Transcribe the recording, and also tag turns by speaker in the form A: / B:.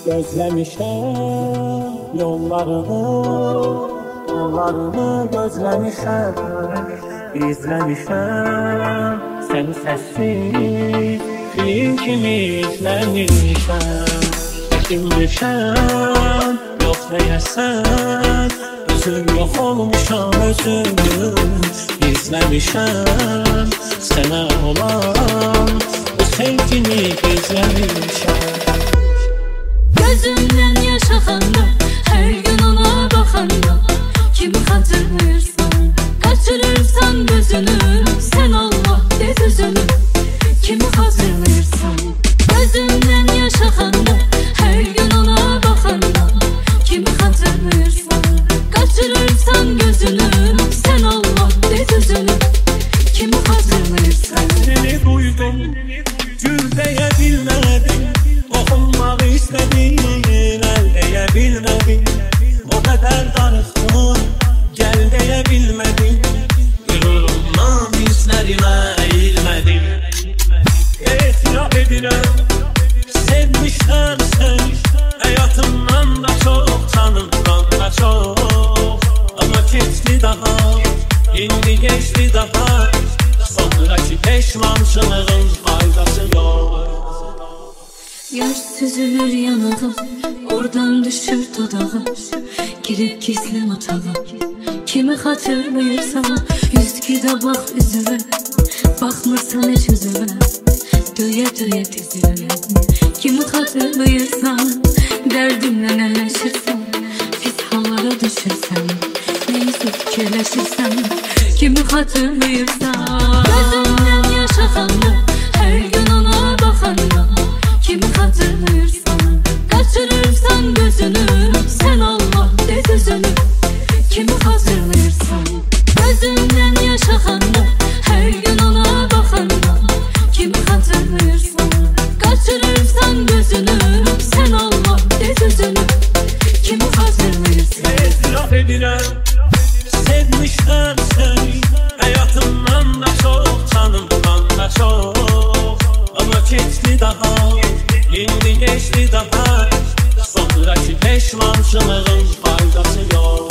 A: Gözləmişəm yollarını gözləmişəm, izləmişəm, səni səssiz film kimi izləmişəm. Kimmişəm, yox deyəsən, özüm yox olmuşam özüm, izləmişəm, sənə olan bu sevgini izləmişəm.
B: Gözümden yaşaxanda, her gün ona baxanda, kimi xatırlayırsan, kaçırırsan gözünü, sen Allah de düzünü, kimi xatırlayırsan. Gözümden yaşaxanda, her gün ona baxanda, kimi xatırlayırsan, kaçırırsan gözünü, sen Allah de düzünü, kimi xatırlayırsan.
A: Seni duydum, gül deyə bilmədim, oxunmaq istədim, əl deyə bilmədim, o qədər darıxdım, gəl deyə bilmədim, qürurumdan hislərimə eğilmədim. Etiraf edirəm, sevmişəm səni, həyatımdan da çox, canımdan da çox, amma keçdi daha, indi geçdi daha, sonraki peşmançılığın faydası yok.
B: Yaş süzülür yanağa, oradan düşür dodağa, girip gizli matağa, kimi xatırlayırsan, yüzgüdə bax üzüvə, baxmırsan heç üzüvə, döyə döyə dizivə, kimi xatırlayırsan, dərdimlə əlləşirsən, pis hallara düşürsən, neysə fikirləşirsən, kimi xatırlayırsan. Gözümdən yaşaxanda, hər gün ona baxanda, kimi xatırlayırsan, kaçırırsan gözünü, sen Allah de düzünü, kimi xatırlayırsan. Gözümden yaşaxanda, her gün ona baxanda, kimi xatırlayırsan, kaçırırsan gözünü, sen Allah de düzünü, kimi xatırlayırsan.
A: Etiraf edirəm, sevmişəm səni, həyatımdan da çox, canımdan da çox, amma keçdi daha, indi geçdi daha, sonraki peşmançılığın faydası yok.